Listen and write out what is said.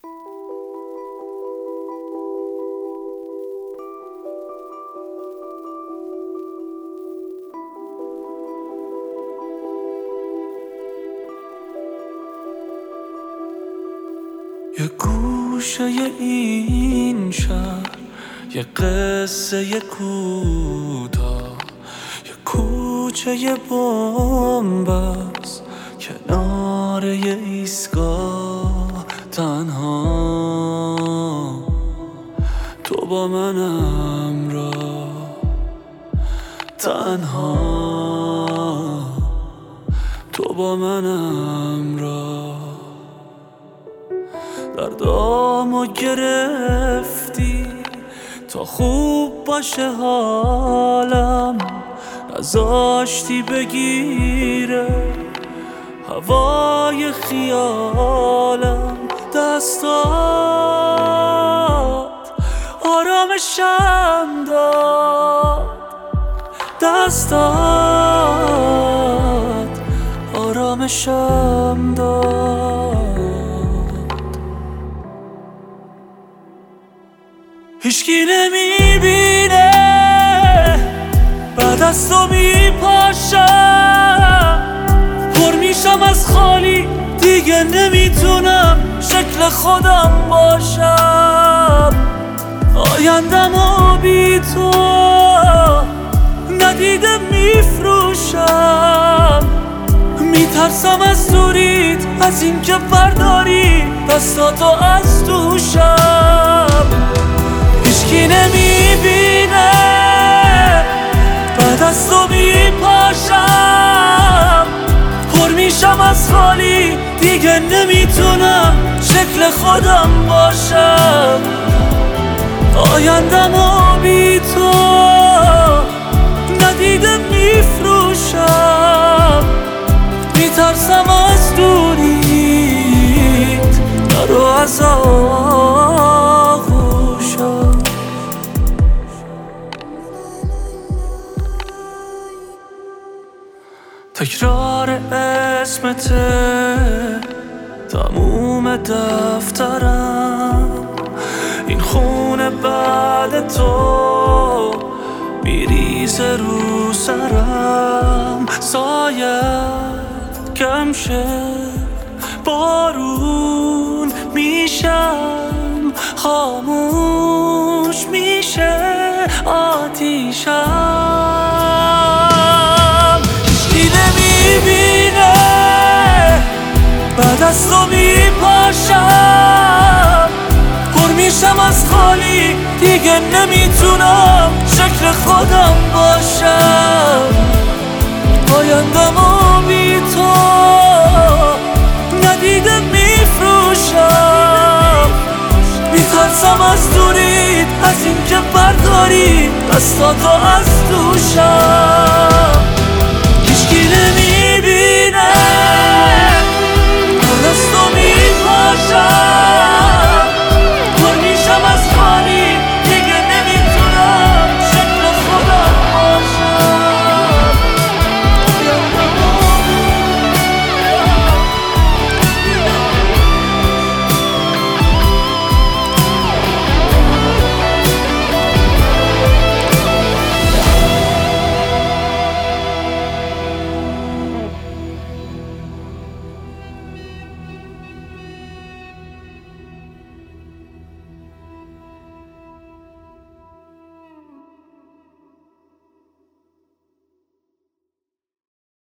یه گوشه این شهر، یه قصه کوتاه، یه کوچه یه بنبست کنار یه ایستگاه. تنها تو با من همراه، تنها تو با من همراه. دردامو گرفتی تا خوب باشه حالم، نذاشتی بگیره هوای خیالم. دستات آرامشم داد، دستات آرامشم داد. هیچکی نمیبینه بعد از تو میپاشم، پر میشم از خالی، دیگه نمیتونم شکل خودم باشم. آیندمو بی تو ندیده میفروشم، میترسم از دوریت، از اینکه برداری دستاتو از دوشم. هیچکی نمیبینه بعد از تو میپاشم، پر میشم از خالی، دیگه نمیتونم شکل خودم باشم. آیندمو بی تو ندیده میفروشم، میترسم از دوریت، نرو از آغوشم. تکرار اسمته تموم دفترم، این خونه بعد تو میریزه رو سرم. سایت کم شه، بارون میشم، خاموش میشه آتیشم. هیچکی نمیبینه بعد از تو میپاشم، پر میشم از خالی، دیگه نمیتونم شکل خودم باشم. آیندمو بی تو ندیده میفروشم، میترسم از دوریت، از اینکه برداری دستاتو از دوشم.